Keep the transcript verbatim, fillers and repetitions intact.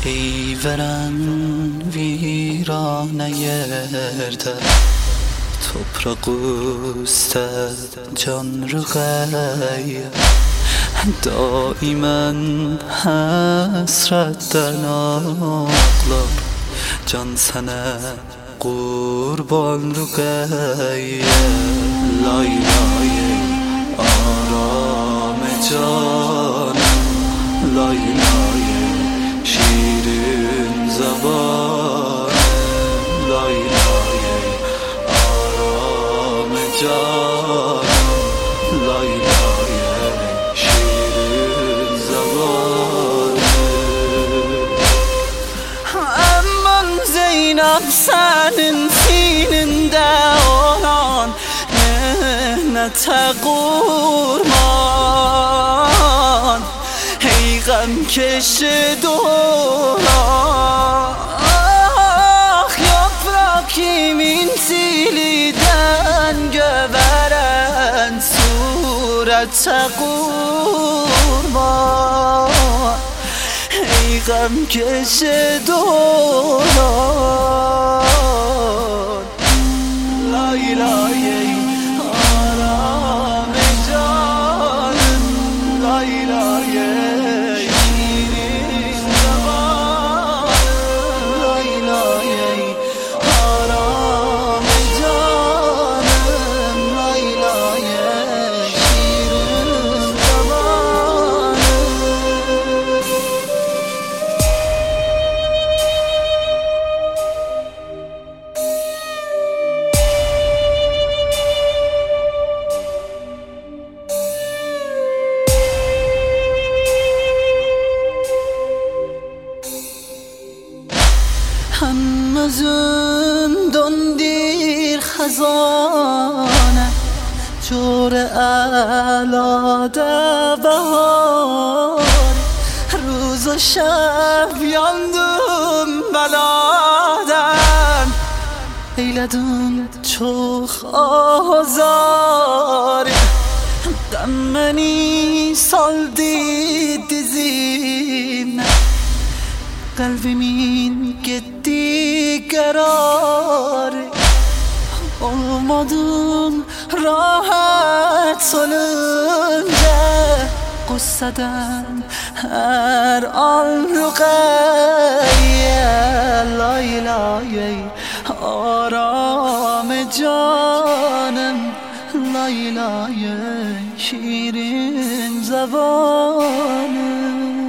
ای ورن ویرانه yerdə Topraq üstə can rüğəyə Daimən həsrətdən ağlar Can sənə qurban rüğəyə Laylaye aram canım Laylaye şirin zabanım Laylaye aram canım Laylaye şirin zabanım Aman Zeynep senin sininde olan Mehnete kurban Ey gamkeşi dolan Ah yaprak kimin siliden göveren surete kurban Ey gamkeşi dolan Laylaye aram canım Laylaye şirin zamanım Laylaye aram canım Laylaye şirin zamanım همزون دندیر خزانه جور الاده بهار روز و شب یاندم بلادن ایلدون چوخ آزاری دمنی سالدی dizimle Kalbimin gitti kararı Olmadım rahat olunca Gusseden her an rüqayye Laylaye aram canım Laylaye şirin zamanım